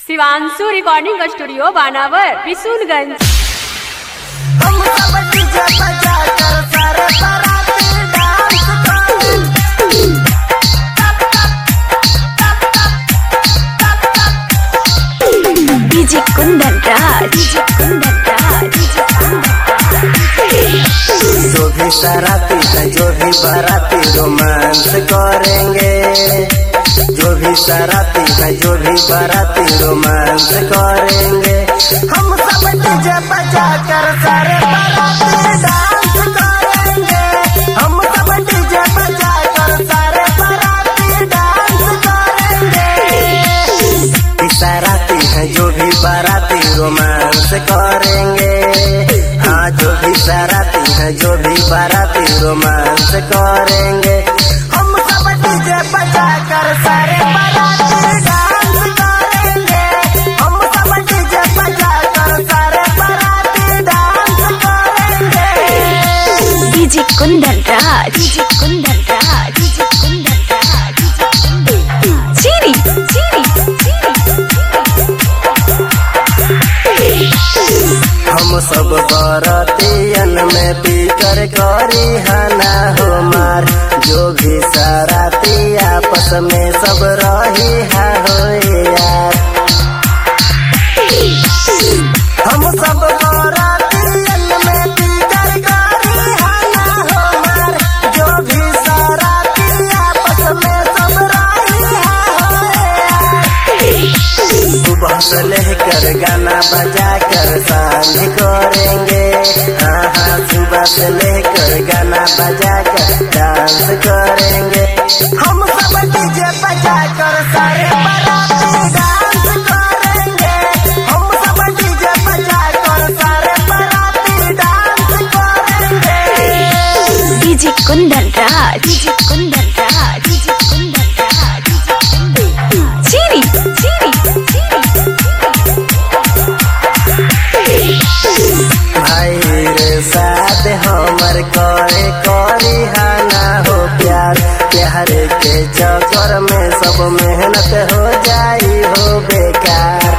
Shivanshu recording studio Banawar Bishunganj. हम सब DJ बजा कर सारे बाराती डांस करें। DJ Kundan Raj, DJ Kundan Raj, DJ Kundan Raj. जो भी शरारती है, जो भी बाराती रोमांस करेंगे। जो भी शरारती है, जो भी बाराती रोमांस करेंगे। हम सब डीजे बजा कर सारे बाराती डांस करेंगे। हम सब डीजे बजा कर सारे बाराती डांस करेंगे। शरारती है, जो भी बाराती रोमांस करेंगे। हाँ, जो भी शरारती है, जो भी बाराती रोमांस करेंगे। हम सब डीजे बजा कर सारे बाराती डांस करेंगे। हम सब डीजे बजा कर सारे बाराती डांस करेंगे। DJ Kundan Raj, DJ Kundan Raj, DJ Kundan Raj, DJ Kundan Raj. चीरी चीरी हम सब बारातियन में पीकर करी हना हो मार। जो भी शरारती आपस में सब रही है हो यार। हम सब बारातियन में पीकर करी हना हो मार। जो भी शरारती आपस में सब रही है हो यार। सुबह से लेकर गाना बजा कर सांझ करेंगे। हाँ हाँ, सुबह से लेकर गाना बजा कर डांस करेंगे। हम सब डीजे बजा कर सारे बाराती डांस करेंगे। हम सब डीजे बजा कर सारे बाराती डांस करेंगे। DJ Kundan Raj, DJ Kundan Raj, DJ Kundan Raj, DJ Kundan Raj. चीरी चीरी भाई रे साथ हमर करे करी हाना हो प्यार। प्यार के चक्कर में सब मेहनत हो जाई हो बेकार।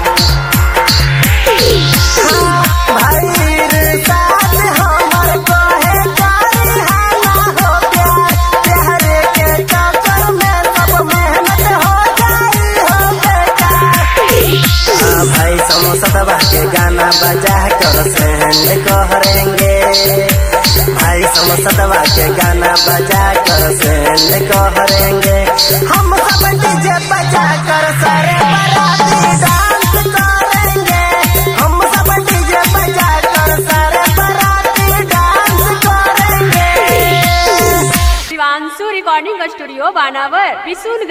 हाँ, भाई रे साथ हमर कहे करी हाना हो प्यार। प्यार के चक्कर में सब मेहनत हो जाई हो बेकार। हाँ भाई, समोसा दबा के गाना बजा कर सेंड करेंगे। भाई समोसा दबा के गाना बजा कर सेंड करेंगे। हम सब डीजे बजा कर सारे बाराती डांस करेंगे। हम सब डीजे बजा कर सारे बाराती डांस करेंगे। Shivanshu recording studio Banawar Bishunganj.